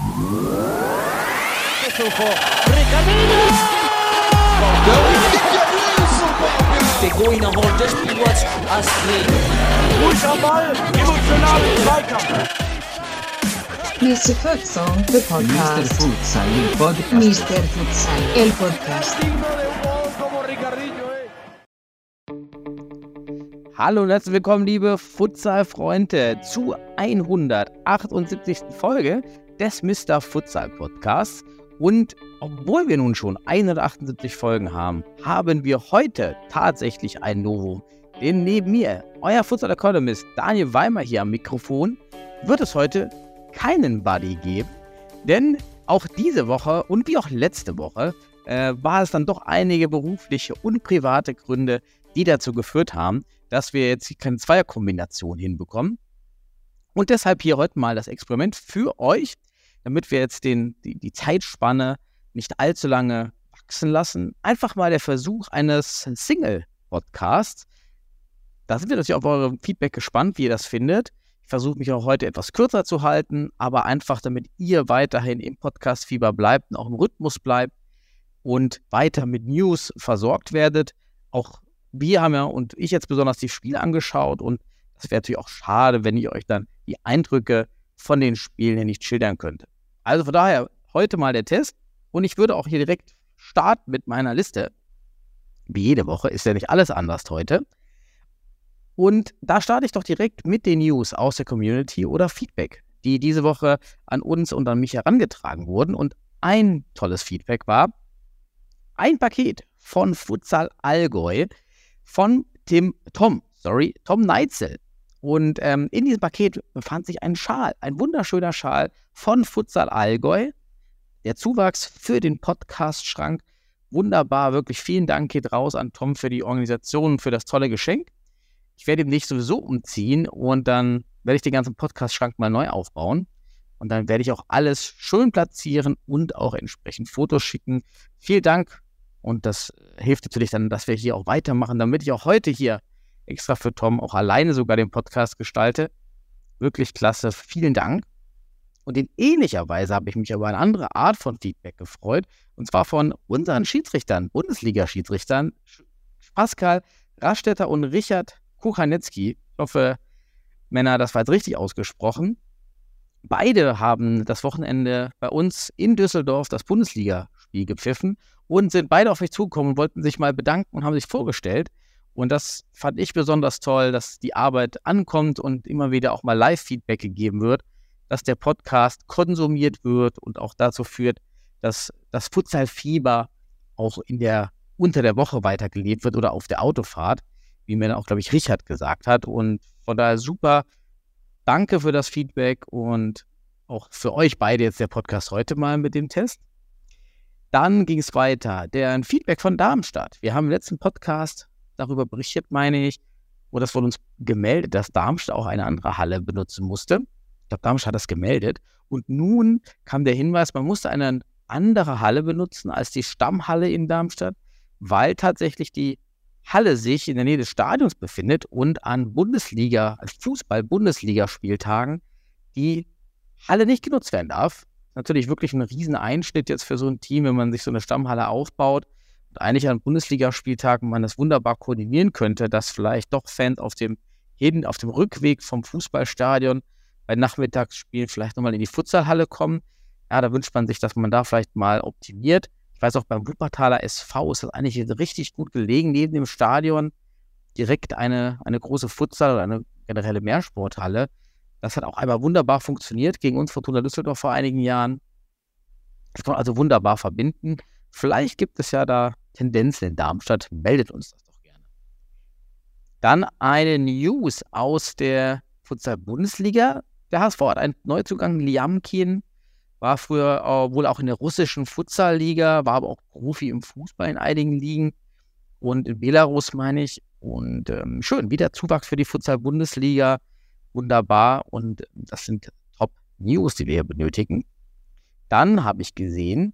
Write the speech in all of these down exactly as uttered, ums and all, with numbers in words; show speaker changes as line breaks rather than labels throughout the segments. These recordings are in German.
Der Going nach Hause, das Spiel was Astrid.
Ruhig am Ball, emotionalen Zweikampf.
mister Futsal, the podcast.
mister Futsal, il podcast.
mister Futsal, el podcast.
Hallo und herzlich willkommen, liebe Futsal-Freunde, zu hundertachtundsiebzigsten Folge des mister Futsal Podcasts. Und obwohl wir nun schon hundertachtundsiebzig Folgen haben, haben wir heute tatsächlich ein Novum. Denn neben mir, euer Futsal-Economist Daniel Weimer hier am Mikrofon, wird es heute keinen Buddy geben. Denn auch diese Woche und wie auch letzte Woche äh, war es dann doch einige berufliche und private Gründe, die dazu geführt haben, dass wir jetzt keine Zweierkombination hinbekommen. Und deshalb hier heute mal das Experiment für euch, damit wir jetzt den, die, die Zeitspanne nicht allzu lange wachsen lassen. Einfach mal der Versuch eines Single-Podcasts. Da sind wir natürlich auf eure Feedback gespannt, wie ihr das findet. Ich versuche mich auch heute etwas kürzer zu halten, aber einfach, damit ihr weiterhin im Podcast-Fieber bleibt und auch im Rhythmus bleibt und weiter mit News versorgt werdet. Auch wir haben ja und ich jetzt besonders die Spiele angeschaut und das wäre natürlich auch schade, wenn ich euch dann die Eindrücke von den Spielen hier nicht schildern könnte. Also von daher heute mal der Test und ich würde auch hier direkt starten mit meiner Liste. Wie jede Woche ist ja nicht alles anders heute. Und da starte ich doch direkt mit den News aus der Community oder Feedback, die diese Woche an uns und an mich herangetragen wurden. Und ein tolles Feedback war ein Paket von Futsal Allgäu von Tim, Tom, sorry, Tom Neitzel. Und ähm, in diesem Paket befand sich ein Schal, ein wunderschöner Schal von Futsal Allgäu. Der Zuwachs für den Podcast-Schrank. Wunderbar, wirklich vielen Dank geht raus an Tom für die Organisation und für das tolle Geschenk. Ich werde ihn nicht sowieso umziehen und dann werde ich den ganzen Podcast-Schrank mal neu aufbauen. Und dann werde ich auch alles schön platzieren und auch entsprechend Fotos schicken. Vielen Dank und das hilft natürlich dann, dass wir hier auch weitermachen, damit ich auch heute hier extra für Tom auch alleine sogar den Podcast gestalte. Wirklich klasse, vielen Dank. Und in ähnlicher Weise habe ich mich über eine andere Art von Feedback gefreut. Und zwar von unseren Schiedsrichtern, Bundesliga-Schiedsrichtern, Pascal Rastetter und Richard Kuchanetzki. Ich hoffe, Männer, das war jetzt richtig ausgesprochen. Beide haben das Wochenende bei uns in Düsseldorf das Bundesligaspiel gepfiffen und sind beide auf mich zugekommen und wollten sich mal bedanken und haben sich vorgestellt. Und das fand ich besonders toll, dass die Arbeit ankommt und immer wieder auch mal Live-Feedback gegeben wird, dass der Podcast konsumiert wird und auch dazu führt, dass das Futsal-Fieber auch in der, unter der Woche weitergelebt wird oder auf der Autofahrt, wie mir dann auch, glaube ich, Richard gesagt hat. Und von daher super, danke für das Feedback und auch für euch beide jetzt der Podcast heute mal mit dem Test. Dann ging es weiter, der Feedback von Darmstadt. Wir haben im letzten Podcast darüber berichtet, meine ich, wurde das von uns gemeldet, dass Darmstadt auch eine andere Halle benutzen musste. Ich glaube, Darmstadt hat das gemeldet. Und nun kam der Hinweis, man musste eine andere Halle benutzen als die Stammhalle in Darmstadt, weil tatsächlich die Halle sich in der Nähe des Stadions befindet und an Bundesliga, als Fußball-Bundesliga-Spieltagen die Halle nicht genutzt werden darf. Natürlich wirklich ein riesen Einschnitt jetzt für so ein Team, wenn man sich so eine Stammhalle aufbaut. Und eigentlich an Bundesligaspieltagen man das wunderbar koordinieren könnte, dass vielleicht doch Fans auf dem, hin, auf dem Rückweg vom Fußballstadion bei Nachmittagsspielen vielleicht nochmal in die Futsalhalle kommen. Ja, da wünscht man sich, dass man da vielleicht mal optimiert. Ich weiß auch, beim Wuppertaler S V ist das eigentlich richtig gut gelegen, neben dem Stadion direkt eine, eine große Futsal- oder eine generelle Mehrsporthalle. Das hat auch einmal wunderbar funktioniert gegen uns Fortuna Düsseldorf vor einigen Jahren. Das kann man also wunderbar verbinden. Vielleicht gibt es ja da Tendenzen in Darmstadt. Meldet uns das doch gerne. Dann eine News aus der Futsal-Bundesliga. Der H S V hat einen Neuzugang, Liamkin, war früher äh, wohl auch in der russischen Futsal-Liga, war aber auch Profi im Fußball in einigen Ligen und in Belarus, meine ich. Und ähm, schön, wieder Zuwachs für die Futsal-Bundesliga. Wunderbar. Und das sind Top-News, die wir hier benötigen. Dann habe ich gesehen,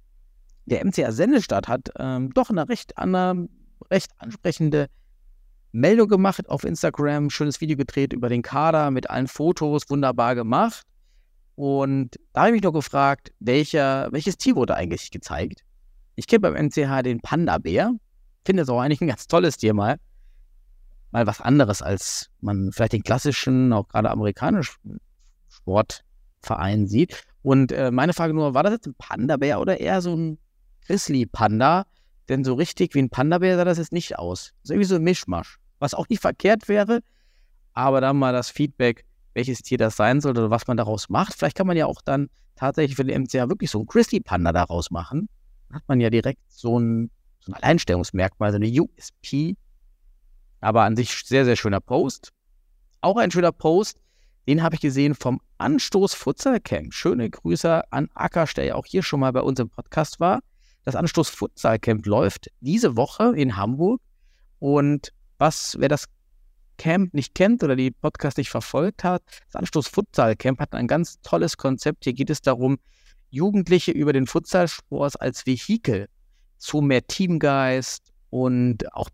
der M C A Sennestadt hat ähm, doch eine recht, eine recht ansprechende Meldung gemacht auf Instagram. Schönes Video gedreht über den Kader mit allen Fotos, wunderbar gemacht. Und da habe ich mich noch gefragt, welcher, welches Tier wurde eigentlich gezeigt? Ich kenne beim M C H den Panda-Bär. Finde es auch eigentlich ein ganz tolles Tier mal. Mal was anderes, als man vielleicht den klassischen, auch gerade amerikanischen Sportverein sieht. Und äh, meine Frage nur, war das jetzt ein Panda-Bär oder eher so ein Grizzly-Panda? Denn so richtig wie ein Panda-Bär sah das jetzt nicht aus. Das ist irgendwie so ein Mischmasch. Was auch nicht verkehrt wäre, aber dann mal das Feedback, welches Tier das sein soll oder was man daraus macht. Vielleicht kann man ja auch dann tatsächlich für den M C H wirklich so einen Grizzly-Panda daraus machen. Dann hat man ja direkt so ein, so ein Alleinstellungsmerkmal, so eine U S P. Aber an sich sehr, sehr schöner Post. Auch ein schöner Post, den habe ich gesehen vom Anstoß Futsal Camp. Schöne Grüße an Akash, der ja auch hier schon mal bei uns im Podcast war. Das Anstoß Futsal Camp läuft diese Woche in Hamburg. Und was, wer das Camp nicht kennt oder die Podcast nicht verfolgt hat, das Anstoß Futsal Camp hat ein ganz tolles Konzept. Hier geht es darum, Jugendliche über den Futsalsport als Vehikel zu mehr Teamgeist und auch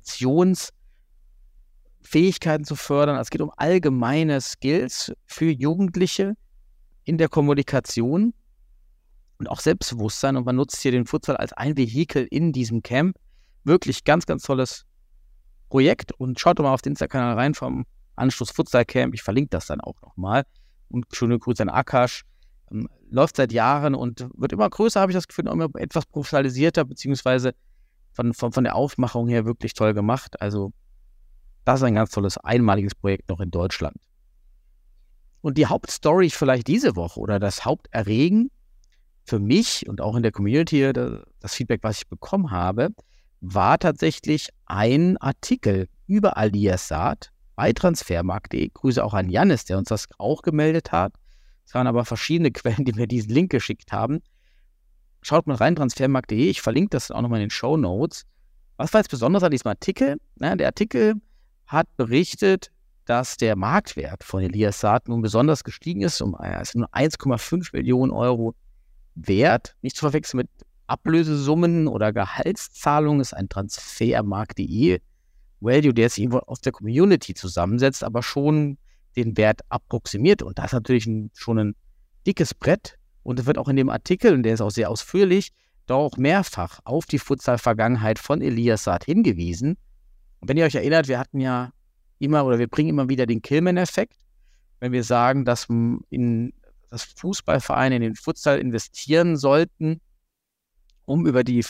Präsentationsfähigkeiten zu fördern. Es geht um allgemeine Skills für Jugendliche in der Kommunikation und auch Selbstbewusstsein. Und man nutzt hier den Futsal als ein Vehikel in diesem Camp. Wirklich ganz, ganz tolles Projekt. Und schaut doch mal auf den Insta-Kanal rein vom Anstoß Futsal Camp. Ich verlinke das dann auch nochmal. Und schöne Grüße an Akash. Ähm, läuft seit Jahren und wird immer größer, habe ich das Gefühl, auch immer etwas professionalisierter, beziehungsweise von, von, von der Aufmachung her wirklich toll gemacht. Also das ist ein ganz tolles, einmaliges Projekt noch in Deutschland. Und die Hauptstory vielleicht diese Woche oder das Haupterregen für mich und auch in der Community, das Feedback, was ich bekommen habe, war tatsächlich ein Artikel über Aliasat bei transfermarkt punkt de. Grüße auch an Jannis, der uns das auch gemeldet hat. Es waren aber verschiedene Quellen, die mir diesen Link geschickt haben. Schaut mal rein, transfermarkt punkt de. Ich verlinke das auch nochmal in den Shownotes. Was war jetzt besonders an diesem Artikel? Na, der Artikel hat berichtet, dass der Marktwert von Aliasat nun besonders gestiegen ist. Um also nur eins Komma fünf Millionen Euro wert. Nicht zu verwechseln mit Ablösesummen oder Gehaltszahlungen. Ist ein transfermarkt punkt de Value, der sich irgendwo aus der Community zusammensetzt, aber schon den Wert approximiert. Und das ist natürlich ein, schon ein dickes Brett. Und es wird auch in dem Artikel, und der ist auch sehr ausführlich, da auch mehrfach auf die Futsal-Vergangenheit von Aliasat hingewiesen. Und wenn ihr euch erinnert, wir hatten ja immer, oder wir bringen immer wieder den Killman-Effekt, wenn wir sagen, dass in das Fußballvereine in den Futsal investieren sollten, um über die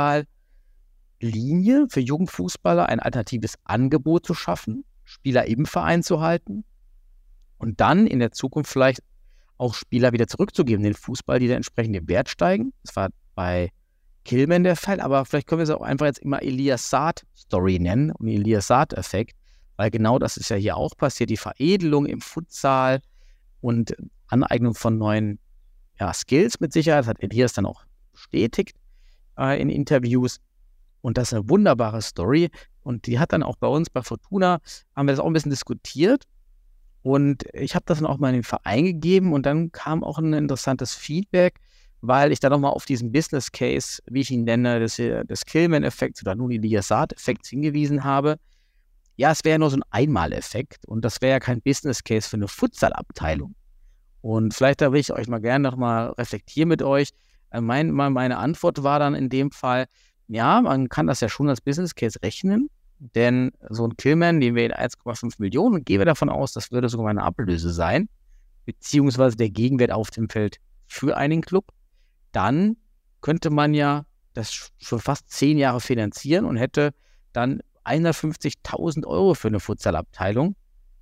Futsal-Linie für Jugendfußballer ein alternatives Angebot zu schaffen, Spieler im Verein zu halten und dann in der Zukunft vielleicht auch Spieler wieder zurückzugeben, den Fußball, die dann entsprechend im Wert steigen. Das war bei Killman der Fall, aber vielleicht können wir es auch einfach jetzt immer Aliasat-Story nennen und Aliasat-Effekt, weil genau das ist ja hier auch passiert, die Veredelung im Futsal und Aneignung von neuen ja, Skills mit Sicherheit, das hat Elias dann auch bestätigt äh, in Interviews und das ist eine wunderbare Story und die hat dann auch bei uns bei Fortuna, haben wir das auch ein bisschen diskutiert und ich habe das dann auch mal in den Verein gegeben und dann kam auch ein interessantes Feedback, weil ich da nochmal auf diesen Business Case, wie ich ihn nenne, des, des Killman-Effekts oder nun Aliasat-Effekts hingewiesen habe. Ja, es wäre ja nur so ein Einmaleffekt und das wäre ja kein Business Case für eine Futsal-Abteilung. Und vielleicht da will ich euch mal gerne nochmal reflektieren mit euch. Mein, meine Antwort war dann in dem Fall, ja, man kann das ja schon als Business Case rechnen, denn so ein Killman, den wir in eins Komma fünf Millionen, und gehen wir davon aus, das würde sogar eine Ablöse sein, beziehungsweise der Gegenwert auf dem Feld für einen Club, dann könnte man ja das schon fast zehn Jahre finanzieren und hätte dann hundertfünfzigtausend Euro für eine Futsal-Abteilung,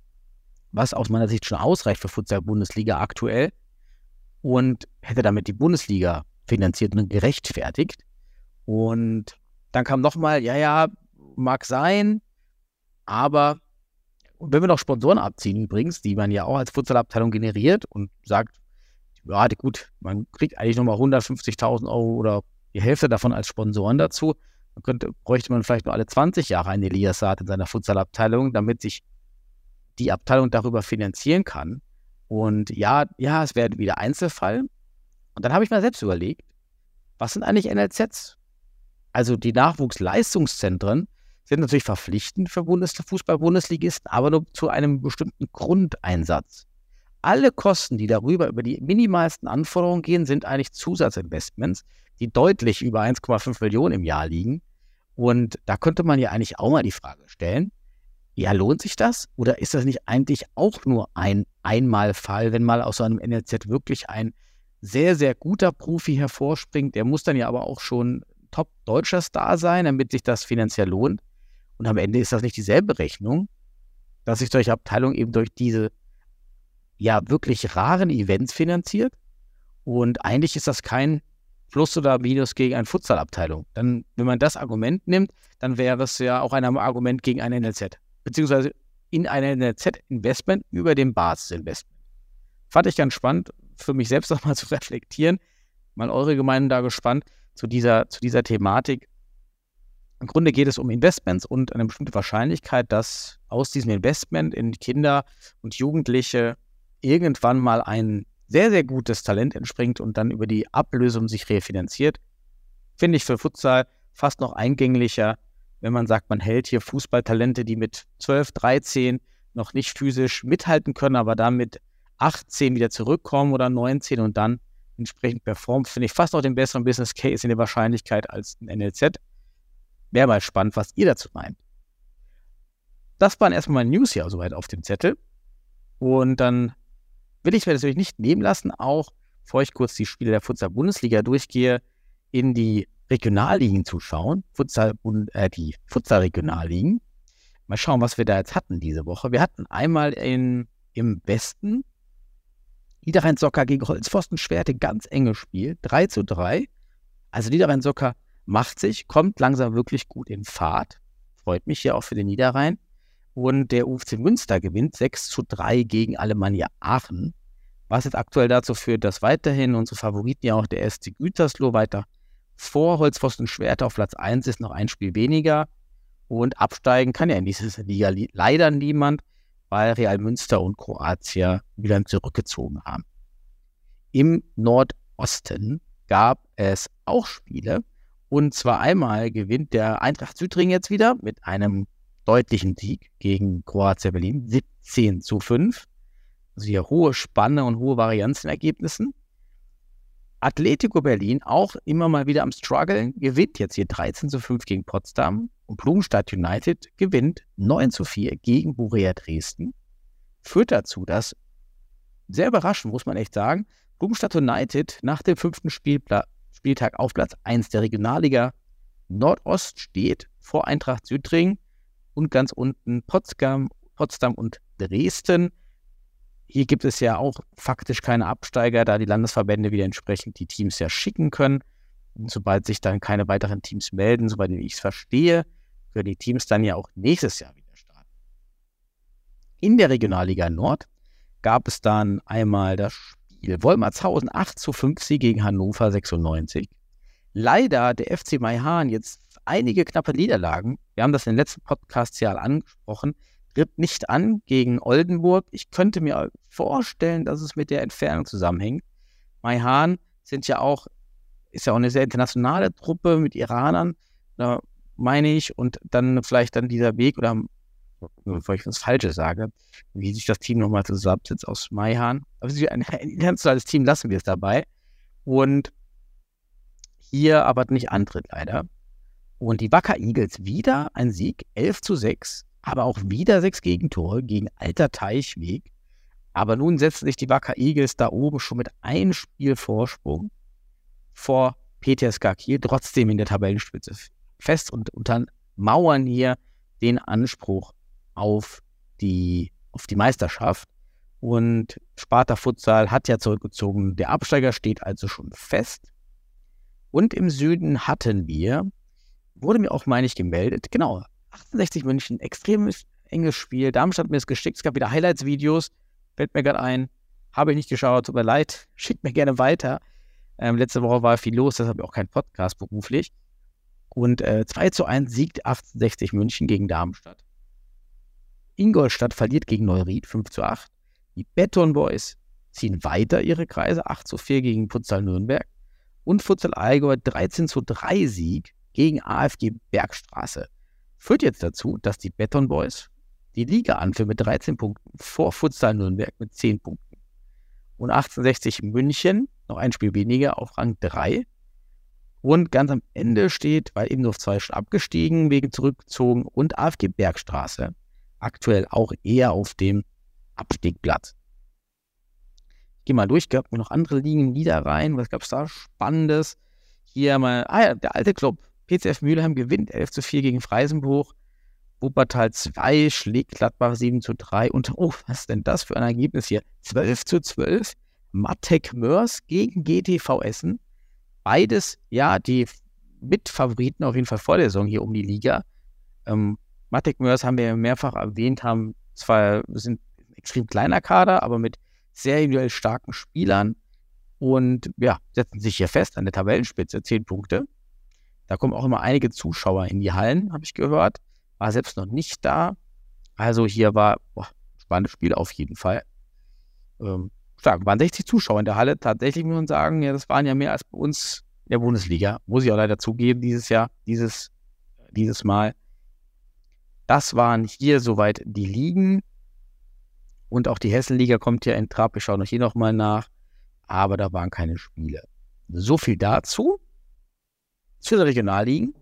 was aus meiner Sicht schon ausreicht für Futsal-Bundesliga aktuell und hätte damit die Bundesliga finanziert und gerechtfertigt. Und dann kam nochmal, ja, ja, mag sein, aber wenn wir noch Sponsoren abziehen übrigens, die man ja auch als Futsal-Abteilung generiert und sagt, ja, gut, man kriegt eigentlich nochmal hundertfünfzigtausend Euro oder die Hälfte davon als Sponsoren dazu, dann könnte, bräuchte man vielleicht nur alle zwanzig Jahre einen Aliasat in seiner Futsal-Abteilung, damit sich die Abteilung darüber finanzieren kann. Und ja, ja, es wäre wieder Einzelfall. Und dann habe ich mir selbst überlegt, was sind eigentlich N L Zs? Also die Nachwuchsleistungszentren sind natürlich verpflichtend für Bundes- Fußball-Bundesligisten, aber nur zu einem bestimmten Grundeinsatz. alle Kosten, die darüber über die minimalsten Anforderungen gehen, sind eigentlich Zusatzinvestments, die deutlich über eins Komma fünf Millionen im Jahr liegen. Und da könnte man ja eigentlich auch mal die Frage stellen, ja, lohnt sich das? Oder ist das nicht eigentlich auch nur ein Einmalfall, wenn mal aus so einem N L Z wirklich ein sehr, sehr guter Profi hervorspringt? Der muss dann ja aber auch schon top-deutscher Star sein, damit sich das finanziell lohnt. Und am Ende ist das nicht dieselbe Rechnung, dass sich solche Abteilungen eben durch diese ja wirklich raren Events finanziert. Und eigentlich ist das kein Plus oder Minus gegen eine Futsal-Abteilung. Dann, wenn man das Argument nimmt, dann wäre es ja auch ein Argument gegen ein N L Z. Beziehungsweise in ein N L Z-Investment über dem Basisinvestment. Fand ich ganz spannend, für mich selbst noch mal zu reflektieren. Mal eure Meinung da gespannt zu dieser, zu dieser Thematik. Im Grunde geht es um Investments und eine bestimmte Wahrscheinlichkeit, dass aus diesem Investment in Kinder und Jugendliche irgendwann mal ein sehr, sehr gutes Talent entspringt und dann über die Ablösung sich refinanziert. Finde ich für Futsal fast noch eingänglicher, wenn man sagt, man hält hier Fußballtalente, die mit zwölf, dreizehn noch nicht physisch mithalten können, aber dann mit achtzehn wieder zurückkommen oder neunzehn und dann entsprechend performen, finde ich fast noch den besseren Business Case in der Wahrscheinlichkeit als ein N L Z. Wäre mal spannend, was ihr dazu meint. Das waren erstmal meine News hier soweit auf dem Zettel. Und dann will ich mir natürlich nicht nehmen lassen, auch bevor ich kurz die Spiele der Futsal-Bundesliga durchgehe, in die Regionalligen zu schauen, Futsal, äh, die Futsal-Regionalligen. Mal schauen, was wir da jetzt hatten diese Woche. Wir hatten einmal in, im Westen Niederrhein-Socker gegen Holzpfosten-Schwerte, ganz enges Spiel, drei zu drei. Also Niederrhein-Socker macht sich, kommt langsam wirklich gut in Fahrt. Freut mich hier auch für den Niederrhein. Und der U F C Münster gewinnt sechs zu drei gegen Alemannia Aachen. Was jetzt aktuell dazu führt, dass weiterhin unsere Favoriten, ja auch der S C Gütersloh, weiter vor Holzpfosten-Schwerte auf Platz eins ist, noch ein Spiel weniger. Und absteigen kann ja in dieser Liga leider niemand, weil Real Münster und Kroatia wieder zurückgezogen haben. Im Nordosten gab es auch Spiele. Und zwar einmal gewinnt der Eintracht Südring jetzt wieder mit einem deutlichen Sieg gegen Kroatia Berlin, siebzehn zu fünf. Also hier hohe Spanne und hohe Varianz in Ergebnissen. Atletico Berlin auch immer mal wieder am Struggeln, gewinnt jetzt hier dreizehn zu fünf gegen Potsdam. Und Blumenstadt United gewinnt neun zu vier gegen Borea Dresden. Führt dazu, dass, sehr überraschend muss man echt sagen, Blumenstadt United nach dem fünften Spielpla- Spieltag auf Platz eins der Regionalliga Nordost steht, vor Eintracht Südring und ganz unten Potsdam, Potsdam und Dresden. Hier gibt es ja auch faktisch keine Absteiger, da die Landesverbände wieder entsprechend die Teams ja schicken können. Und sobald sich dann keine weiteren Teams melden, soweit ich es verstehe, können die Teams dann ja auch nächstes Jahr wieder starten. In der Regionalliga Nord gab es dann einmal das Spiel Wolmertshausen acht zu fünf Sieg gegen Hannover sechsundneunzig. Leider der F C Maihahn jetzt einige knappe Niederlagen. Wir haben das in den letzten Podcasts ja angesprochen. Tritt nicht an gegen Oldenburg. Ich könnte mir vorstellen, dass es mit der Entfernung zusammenhängt. Maihahn sind ja auch, ist ja auch eine sehr internationale Truppe mit Iranern, da meine ich, und dann vielleicht dann dieser Weg, oder bevor ich was Falsches sage, wie sich das Team nochmal zusammensetzt aus Maihahn. Aber es ist ein, ein internationales Team, lassen wir es dabei. Und hier aber nicht antritt leider. Und die Wacker Eagles wieder ein Sieg, elf zu sechs, aber auch wieder sechs Gegentore gegen Alter Teichweg. Aber nun setzen sich die Wacker Eagles da oben schon mit einem Spiel Vorsprung vor P T S K Kiel trotzdem in der Tabellenspitze fest und untermauern hier den Anspruch auf die, auf die Meisterschaft. Und Sparta Futsal hat ja zurückgezogen. Der Absteiger steht also schon fest. Und im Süden hatten wir, wurde mir auch, meine ich, gemeldet, genau, achtundsechzig München, extrem enges Spiel. Darmstadt hat mir es geschickt, es gab wieder Highlights-Videos, fällt mir gerade ein, habe ich nicht geschaut, tut mir leid, schickt mir gerne weiter. Ähm, letzte Woche war viel los, deshalb auch kein Podcast beruflich. Und äh, zwei zu eins siegt achtundsechzig München gegen Darmstadt. Ingolstadt verliert gegen Neuried fünf zu acht. Die Beton Boys ziehen weiter ihre Kreise, acht zu vier gegen Futsal Nürnberg. Und Futsal Allgäu dreizehn zu drei Sieg gegen A F G Bergstraße. Führt jetzt dazu, dass die Beton Boys die Liga anführen mit dreizehn Punkten vor Futsal Nürnberg mit zehn Punkten. Und achtzehnhundertsechzig München, noch ein Spiel weniger, auf Rang drei. Und ganz am Ende steht, weil eben nur zwei schon abgestiegen, wegen zurückgezogen, und A F G Bergstraße, aktuell auch eher auf dem Abstiegsplatz. Ich gehe mal durch, gab mir noch andere Ligen Niederrhein, was gab es da Spannendes? Hier mal, ah ja, der alte Club, P C F Mülheim gewinnt elf zu vier gegen Freisenbruch, Wuppertal zwei schlägt Gladbach sieben zu drei und, oh, was ist denn das für ein Ergebnis hier? zwölf zu zwölf, Mattek Mörs gegen G T V Essen. Beides, ja, die Mitfavoriten auf jeden Fall vor der Saison hier um die Liga. Ähm, Mattek Mörs haben wir ja mehrfach erwähnt, haben zwar, sind ein extrem kleiner Kader, aber mit sehr individuell starken Spielern und ja, setzen sich hier fest an der Tabellenspitze, zehn Punkte. Da kommen auch immer einige Zuschauer in die Hallen, habe ich gehört. War selbst noch nicht da. Also hier war boah, spannendes Spiel auf jeden Fall. Ähm, stark. Waren sechzig Zuschauer in der Halle. Tatsächlich muss man sagen, ja, das waren ja mehr als bei uns in der Bundesliga. Muss ich auch leider zugeben, dieses Jahr, dieses, dieses Mal. Das waren hier soweit die Ligen. Und auch die Hessenliga kommt ja in Trab. Wir schauen euch hier nochmal nach. Aber da waren keine Spiele. So viel dazu. Zu den Regionalligen.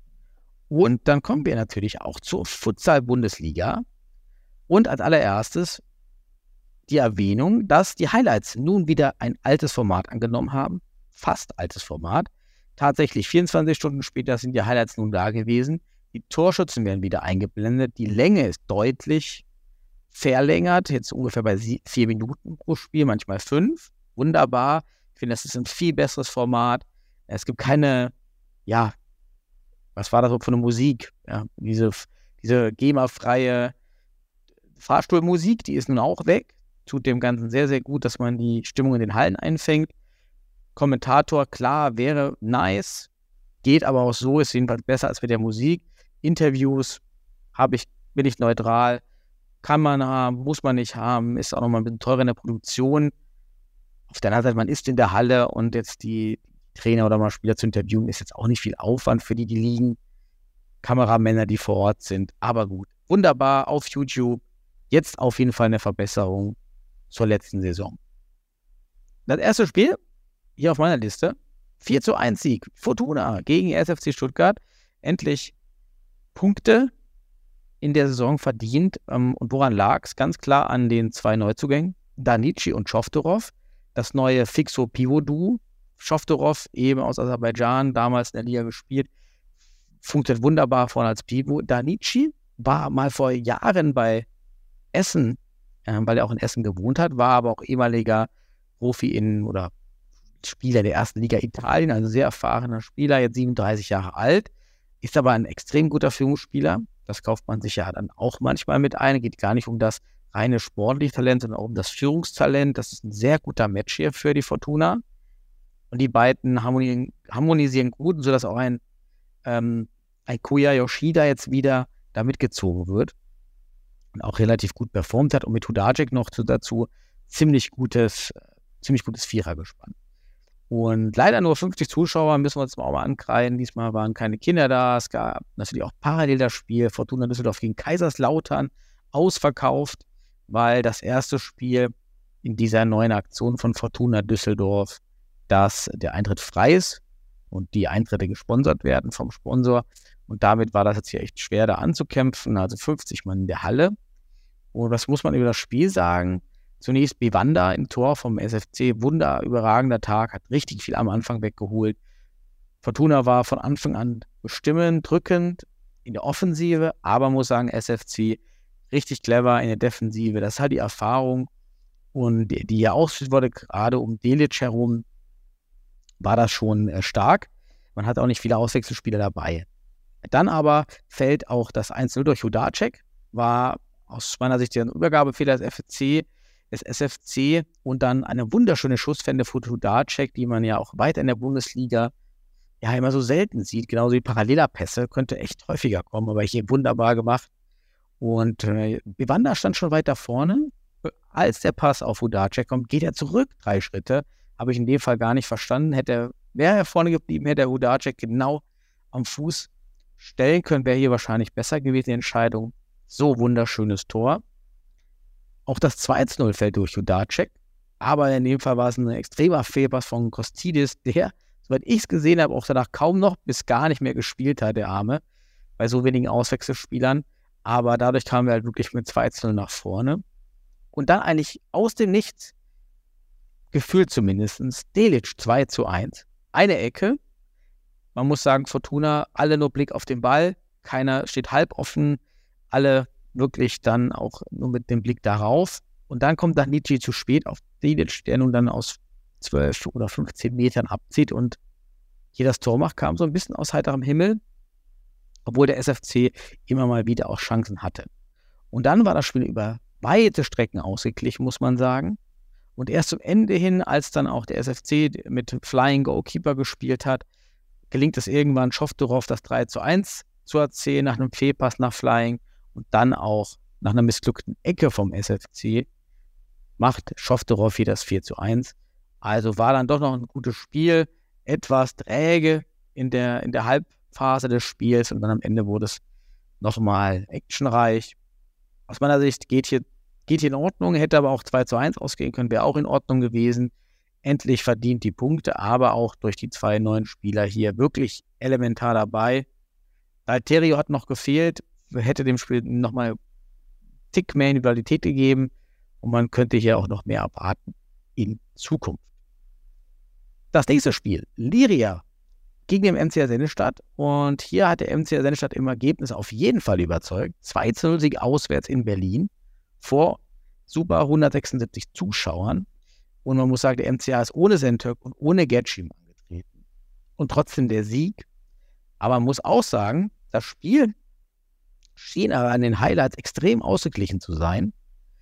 Und dann kommen wir natürlich auch zur Futsal-Bundesliga. Und als allererstes die Erwähnung, dass die Highlights nun wieder ein altes Format angenommen haben. Fast altes Format. Tatsächlich vierundzwanzig Stunden später sind die Highlights nun da gewesen. Die Torschützen werden wieder eingeblendet. Die Länge ist deutlich verlängert. Jetzt ungefähr bei vier Minuten pro Spiel, manchmal fünf. Wunderbar. Ich finde, das ist ein viel besseres Format. Es gibt keine, ja, was war das für eine Musik? Ja, diese, diese GEMA-freie Fahrstuhlmusik, die ist nun auch weg. Tut dem Ganzen sehr, sehr gut, dass man die Stimmung in den Hallen einfängt. Kommentator, klar, wäre nice. Geht aber auch so, ist jedenfalls besser als mit der Musik. Interviews habe ich, bin ich neutral. Kann man haben, muss man nicht haben. Ist auch nochmal ein bisschen teurer in der Produktion. Auf der anderen Seite, man ist in der Halle und jetzt die Trainer oder mal Spieler zu interviewen, ist jetzt auch nicht viel Aufwand für die, die liegen. Kameramänner, die vor Ort sind. Aber gut, wunderbar auf YouTube. Jetzt auf jeden Fall eine Verbesserung zur letzten Saison. Das erste Spiel, hier auf meiner Liste, vier zu eins Sieg. Fortuna gegen S F C Stuttgart. Endlich Punkte in der Saison verdient. Ähm, und woran lag es? Ganz klar an den zwei Neuzugängen. Danici und Schoftorov. Das neue Fixo-Pivot-Duo. Schoftorov, eben aus Aserbaidschan, damals in der Liga gespielt. Funktioniert wunderbar vorne als Pivot. Danici war mal vor Jahren bei Essen, äh, weil er auch in Essen gewohnt hat, war aber auch ehemaliger Profi in oder Spieler der ersten Liga Italien, also sehr erfahrener Spieler, jetzt siebenunddreißig Jahre alt, ist aber ein extrem guter Führungsspieler. Das kauft man sich ja dann auch manchmal mit ein. Geht gar nicht um das reine sportliche Talent, sondern auch um das Führungstalent. Das ist ein sehr guter Match hier für die Fortuna. Und die beiden harmonisieren, harmonisieren gut, sodass auch ein, ähm, ein Koya Yoshida jetzt wieder da mitgezogen wird und auch relativ gut performt hat und mit Hudacek noch dazu ziemlich gutes, ziemlich gutes Vierergespann. Und leider nur fünfzig Zuschauer, müssen wir uns mal auch mal ankreiden. Diesmal waren keine Kinder da. Es gab natürlich auch parallel das Spiel Fortuna Düsseldorf gegen Kaiserslautern ausverkauft, weil das erste Spiel in dieser neuen Aktion von Fortuna Düsseldorf, dass der Eintritt frei ist und die Eintritte gesponsert werden vom Sponsor. Und damit war das jetzt hier echt schwer, da anzukämpfen. Also fünfzig Mann in der Halle. Und was muss man über das Spiel sagen? Zunächst Bevanda im Tor vom S F C. Wunder, überragender Tag, hat richtig viel am Anfang weggeholt. Fortuna war von Anfang an bestimmend, drückend in der Offensive, aber muss sagen, S F C richtig clever in der Defensive. Das ist halt die Erfahrung. Und die, die ja ausgeführt wurde, gerade um Delic herum, war das schon äh, stark. Man hat auch nicht viele Auswechselspieler dabei. Dann aber fällt auch das eins zu null durch Hudacek. War aus meiner Sicht der Übergabefehler des F C, des S F C und dann eine wunderschöne Schusswende für Hudacek, die man ja auch weiter in der Bundesliga ja immer so selten sieht. Genauso wie Parallelapässe, könnte echt häufiger kommen, aber hier wunderbar gemacht. Und äh, Bevanda stand schon weiter vorne. Als der Pass auf Hudacek kommt, geht er zurück, drei Schritte. Habe ich in dem Fall gar nicht verstanden. Hätte, wäre er vorne geblieben, hätte er Hudacek genau am Fuß stellen können, wäre hier wahrscheinlich besser gewesen, die Entscheidung. So wunderschönes Tor. Auch das zwei zu null fällt durch Hudacek. Aber in dem Fall war es ein extremer Fehlpass von Kostidis, der, soweit ich es gesehen habe, auch danach kaum noch bis gar nicht mehr gespielt hat, der Arme, bei so wenigen Auswechselspielern. Aber dadurch kamen wir halt wirklich mit zwei zu null nach vorne. Und dann eigentlich aus dem Nichts, gefühlt zumindest, Delic zwei zu eins. Eine Ecke. Man muss sagen, Fortuna, alle nur Blick auf den Ball. Keiner steht halb offen. Alle wirklich dann auch nur mit dem Blick darauf. Und dann kommt Danici zu spät auf Delic, der nun dann aus zwölf oder fünfzehn Metern abzieht und hier das Tor macht, kam so ein bisschen aus heiterem Himmel, obwohl der S F C immer mal wieder auch Chancen hatte. Und dann war das Spiel über weite Strecken ausgeglichen, muss man sagen. Und erst zum Ende hin, als dann auch der S F C mit Flying Goalkeeper gespielt hat, gelingt es irgendwann Schoftorov das drei zu eins zu erzielen, nach einem Fehlpass nach Flying und dann auch nach einer missglückten Ecke vom S F C macht Schoftorov hier das vier zu eins. Also war dann doch noch ein gutes Spiel, etwas träge in der, in der Halbphase des Spiels und dann am Ende wurde es nochmal actionreich. Aus meiner Sicht geht hier, geht hier in Ordnung, hätte aber auch zwei zu eins ausgehen können, wäre auch in Ordnung gewesen. Endlich verdient die Punkte, aber auch durch die zwei neuen Spieler hier wirklich elementar dabei. Dalterio hat noch gefehlt, hätte dem Spiel nochmal einen Tick mehr Individualität gegeben und man könnte hier auch noch mehr erwarten in Zukunft. Das nächste Spiel, Liria gegen den M C R Sennestadt und hier hat der M C R Sennestadt im Ergebnis auf jeden Fall überzeugt. zwei zu null Sieg auswärts in Berlin vor super hundertsechsundsiebzig Zuschauern. Und man muss sagen, der M C A ist ohne Sentök und ohne Getschim angetreten. Und trotzdem der Sieg. Aber man muss auch sagen, das Spiel schien aber an den Highlights extrem ausgeglichen zu sein.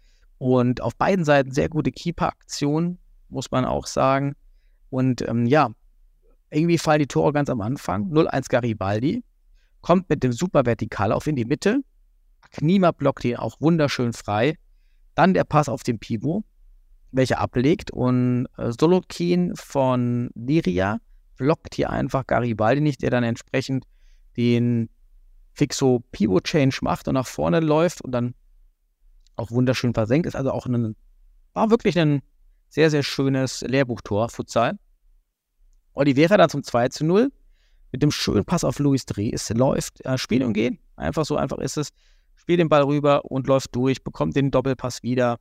Und auf beiden Seiten sehr gute Keeper-Aktionen, muss man auch sagen. Und ähm, ja, irgendwie fallen die Tore ganz am Anfang. null eins Garibaldi, kommt mit dem super Vertikallauf in die Mitte. Knima blockt ihn auch wunderschön frei. Dann der Pass auf den Pivot, welcher ablegt. Und äh, Solokin von Liria blockt hier einfach Garibaldi nicht, der dann entsprechend den Fixo-Pivot-Change macht und nach vorne läuft und dann auch wunderschön versenkt. Ist also auch ein, war wirklich ein sehr, sehr schönes Lehrbuchtor, Futsal. Oliveira dann zum zwei zu null mit dem schönen Pass auf Luis Dreh. Es läuft, äh, Spiel und Gehen. Einfach so einfach ist es. Spielt den Ball rüber und läuft durch, bekommt den Doppelpass wieder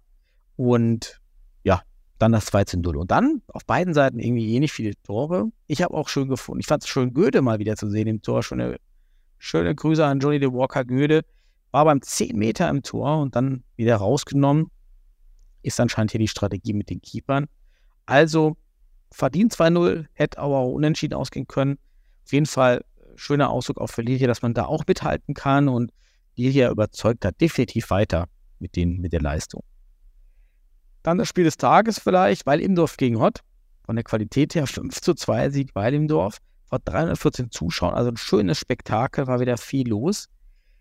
und ja, dann das zwei zu null. Und dann auf beiden Seiten irgendwie eh nicht viele Tore. Ich habe auch schön gefunden. Ich fand es schön, Göde mal wieder zu sehen im Tor. Schöne, schöne Grüße an Johnny de Walker Göde. War beim zehn Meter im Tor und dann wieder rausgenommen. Ist anscheinend hier die Strategie mit den Keepern. Also verdient zwei null, hätte aber auch unentschieden ausgehen können. Auf jeden Fall schöner Ausdruck auch für Liria, dass man da auch mithalten kann und Liria überzeugt hat definitiv weiter mit, den, mit der Leistung. Dann das Spiel des Tages vielleicht, Weil-Imdorf gegen Hott. Von der Qualität her fünf zu zwei Sieg Weil-Imdorf. Vor dreihundertvierzehn Zuschauern, also ein schönes Spektakel, war wieder viel los.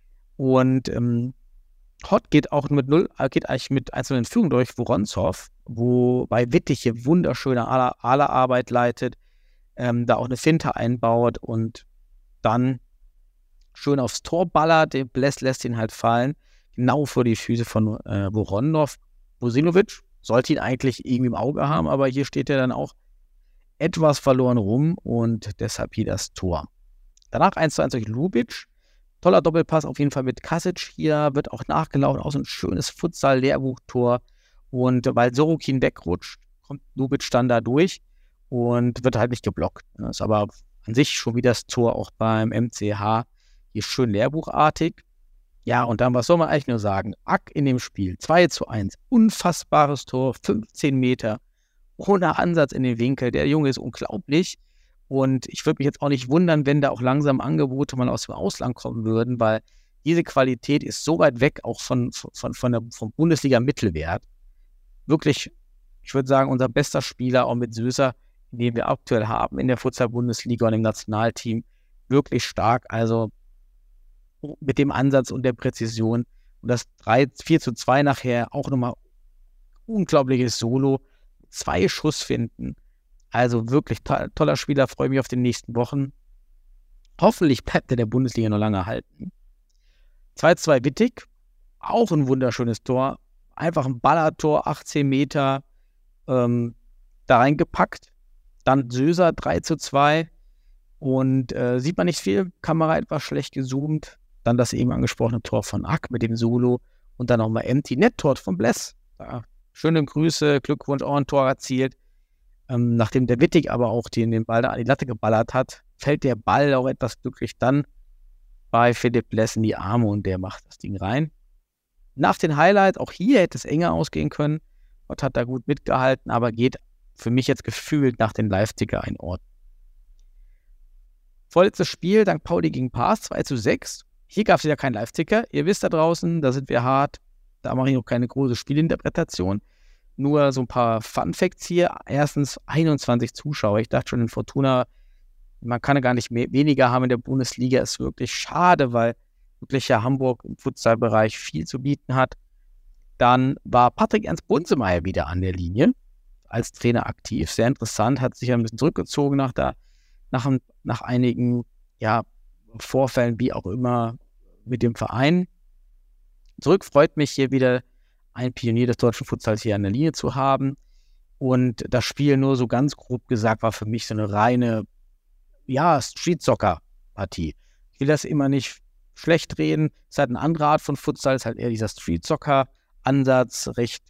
Und ähm, Hott geht auch mit null, geht eigentlich mit eins zu null in Führung durch Woronzow, wobei Wittig hier wunderschöne Ala-Arbeit leitet, ähm, da auch eine Finte einbaut und dann schön aufs Tor ballert, den Bless lässt ihn halt fallen, genau vor die Füße von äh, Woronzow. Vosinovic sollte ihn eigentlich irgendwie im Auge haben, aber hier steht er dann auch etwas verloren rum und deshalb hier das Tor. Danach eins zu eins durch Ljubic. Toller Doppelpass auf jeden Fall mit Kasic. Hier wird auch nachgelaufen, auch so ein schönes Futsal-Lehrbuchtor. Und weil Sorokin wegrutscht, kommt Ljubic dann da durch und wird halt nicht geblockt. Das ist aber an sich schon wie das Tor auch beim M C H hier schön lehrbuchartig. Ja, und dann, was soll man eigentlich nur sagen? Ack in dem Spiel, zwei zu eins, unfassbares Tor, fünfzehn Meter, ohne Ansatz in den Winkel. Der Junge ist unglaublich. Und ich würde mich jetzt auch nicht wundern, wenn da auch langsam Angebote mal aus dem Ausland kommen würden, weil diese Qualität ist so weit weg auch von, von, von der, vom Bundesliga-Mittelwert. Wirklich, ich würde sagen, unser bester Spieler, auch mit Söser, den wir aktuell haben in der Futsal-Bundesliga und im Nationalteam, wirklich stark. Also mit dem Ansatz und der Präzision. Und das drei, vier zu zwei nachher auch nochmal unglaubliches Solo. Zwei Schussfinden. Also wirklich to- toller Spieler, freue mich auf die nächsten Wochen. Hoffentlich bleibt er der Bundesliga noch lange halten. zwei zu zwei Wittig, auch ein wunderschönes Tor. Einfach ein Ballertor, achtzehn Meter. ähm, da reingepackt. Dann Söser drei zu zwei und äh, sieht man nicht viel, Kamera etwas schlecht gezoomt. Dann das eben angesprochene Tor von Ack mit dem Solo und dann nochmal Empty Net-Tor von Bless. Da, schöne Grüße, Glückwunsch, auch ein Tor erzielt. Ähm, nachdem der Wittig aber auch den, den Ball da an die Latte geballert hat, fällt der Ball auch etwas glücklich dann bei Philipp Bless in die Arme und der macht das Ding rein. Nach den Highlights, auch hier hätte es enger ausgehen können. Gott hat da gut mitgehalten, aber geht für mich jetzt gefühlt nach den Live-Ticker ein Ort. Vorletztes Spiel, dank Pauli gegen Paas, zwei zu sechs. Hier gab es ja keinen Live-Ticker. Ihr wisst da draußen, da sind wir hart. Da mache ich noch keine große Spielinterpretation. Nur so ein paar Fun-Facts hier. Erstens einundzwanzig Zuschauer. Ich dachte schon in Fortuna, man kann ja gar nicht mehr, weniger haben in der Bundesliga. Ist wirklich schade, weil wirklich ja Hamburg im Futsal-Bereich viel zu bieten hat. Dann war Patrick Ernst Bunsemeyer wieder an der Linie als Trainer aktiv. Sehr interessant, hat sich ein bisschen zurückgezogen nach, der, nach, nach einigen ja, Vorfällen, wie auch immer, mit dem Verein. Zurück freut mich hier wieder ein Pionier des deutschen Futsals hier an der Linie zu haben. Und das Spiel, nur so ganz grob gesagt, war für mich so eine reine ja, Street-Soccer-Partie. Ich will das immer nicht schlecht reden. Es ist halt eine andere Art von Futsal, es ist halt eher dieser Street-Soccer-Ansatz, recht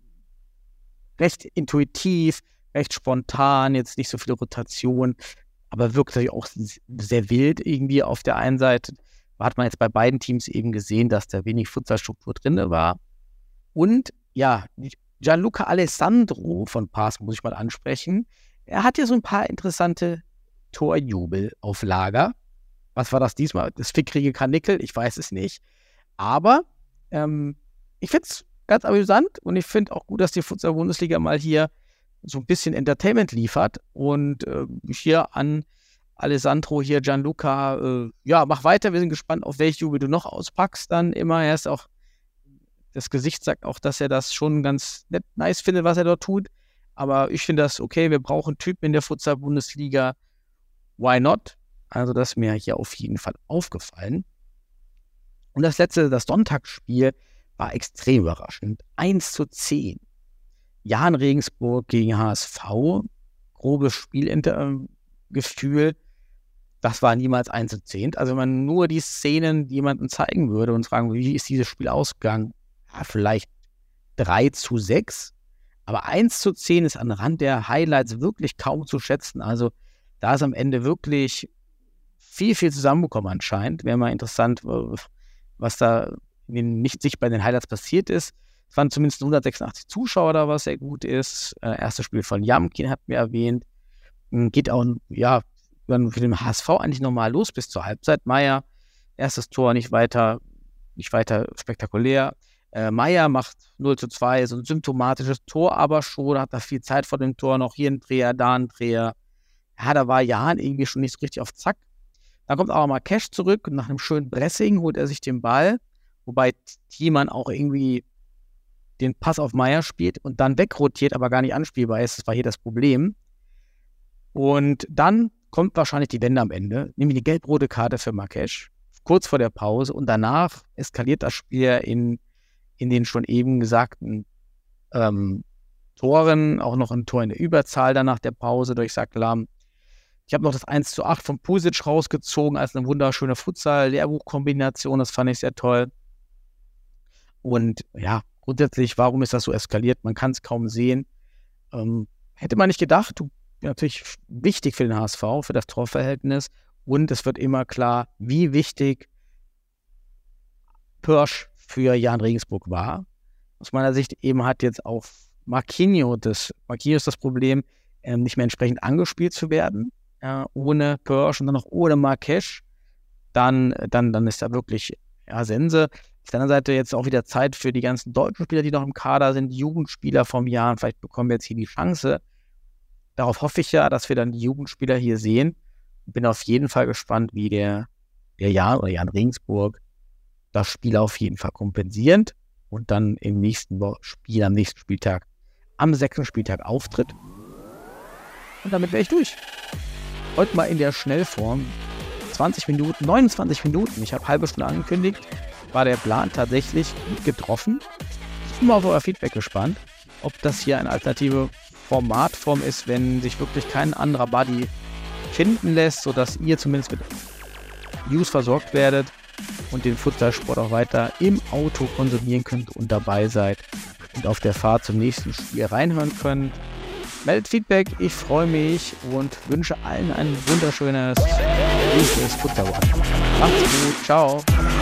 recht intuitiv, recht spontan, jetzt nicht so viele Rotation, aber wirklich auch sehr wild irgendwie auf der einen Seite. Da hat man jetzt bei beiden Teams eben gesehen, dass da wenig Futsalstruktur drin war. Und ja, Gianluca Alessandro von Paas muss ich mal ansprechen. Er hat ja so ein paar interessante Torjubel auf Lager. Was war das diesmal? Das fickrige Karnickel? Ich weiß es nicht. Aber ähm, ich finde es ganz amüsant und ich finde auch gut, dass die Futsal-Bundesliga mal hier so ein bisschen Entertainment liefert und äh, hier an Alessandro, hier Gianluca, äh, ja, mach weiter, wir sind gespannt, auf welche Jubel du noch auspackst dann immer. Er ist auch, das Gesicht sagt auch, dass er das schon ganz nett, nice findet, was er dort tut, aber ich finde das okay, wir brauchen Typen in der Futsal-Bundesliga, why not? Also das ist mir hier auf jeden Fall aufgefallen. Und das letzte, das Sonntagsspiel, war extrem überraschend. eins zu zehn. Jahn Regensburg gegen H S V. Grobes Spielgefühl. Das war niemals eins zu zehn. Also wenn man nur die Szenen jemandem zeigen würde und fragen, wie ist dieses Spiel ausgegangen? Ja, vielleicht drei zu sechs. Aber eins zu zehn ist anhand der Highlights wirklich kaum zu schätzen. Also da ist am Ende wirklich viel, viel zusammengekommen anscheinend. Wäre mal interessant, was da in den nicht sichtbaren Highlights passiert ist. Es waren zumindest hundertsechsundachtzig Zuschauer da, was sehr gut ist. Äh, erstes Spiel von Jamkin hat mir erwähnt. Geht auch, ja, dann für den H S V eigentlich nochmal los bis zur Halbzeit. Meier, erstes Tor, nicht weiter, nicht weiter spektakulär. Äh, Meier macht null zu zwei, so ein symptomatisches Tor, aber schon hat da viel Zeit vor dem Tor, noch hier ein Dreher, da ein Dreher. Ja, da war Jahn irgendwie schon nicht so richtig auf Zack. Dann kommt auch mal Cash zurück und nach einem schönen Pressing holt er sich den Ball. Wobei Thiemann auch irgendwie den Pass auf Meier spielt und dann wegrotiert, aber gar nicht anspielbar ist. Das war hier das Problem. Und dann kommt wahrscheinlich die Wende am Ende, nämlich die gelb-rote Karte für Marques, kurz vor der Pause. Und danach eskaliert das Spiel in, in den schon eben gesagten ähm, Toren, auch noch ein Tor in der Überzahl danach der Pause durch Saklam. Ich habe noch das eins zu acht von Pusic rausgezogen als eine wunderschöne Futsal-Lehrbuch-Kombination. Das fand ich sehr toll. Und ja, grundsätzlich, warum ist das so eskaliert? Man kann es kaum sehen. Ähm, hätte man nicht gedacht, du, natürlich wichtig für den H S V, für das Torverhältnis. Und es wird immer klar, wie wichtig Pörsch für Jahn Regensburg war. Aus meiner Sicht eben hat jetzt auch Marquinhos das, Marquinhos das Problem, ähm, nicht mehr entsprechend angespielt zu werden. Äh, ohne Pörsch und dann noch ohne Marques. Dann, dann, dann ist da wirklich ja, Sense. Auf der anderen Seite jetzt auch wieder Zeit für die ganzen deutschen Spieler, die noch im Kader sind, die Jugendspieler vom Jahr. Vielleicht bekommen wir jetzt hier die Chance. Darauf hoffe ich ja, dass wir dann die Jugendspieler hier sehen. Bin auf jeden Fall gespannt, wie der, der Jahn oder Jahn Regensburg das Spiel auf jeden Fall kompensierend und dann im nächsten Spiel, am nächsten Spieltag, am sechsten Spieltag auftritt. Und damit wäre ich durch. Heute mal in der Schnellform. zwanzig Minuten, neunundzwanzig Minuten. Ich habe halbe Stunde angekündigt. War der Plan tatsächlich gut getroffen. Ich bin mal auf euer Feedback gespannt, ob das hier eine Alternative Formatform ist, wenn sich wirklich kein anderer Buddy finden lässt, sodass ihr zumindest mit News versorgt werdet und den Futsalsport auch weiter im Auto konsumieren könnt und dabei seid und auf der Fahrt zum nächsten Spiel reinhören könnt. Meldet Feedback, ich freue mich und wünsche allen ein wunderschönes nächstes Futsalwochenende. Macht's gut, ciao!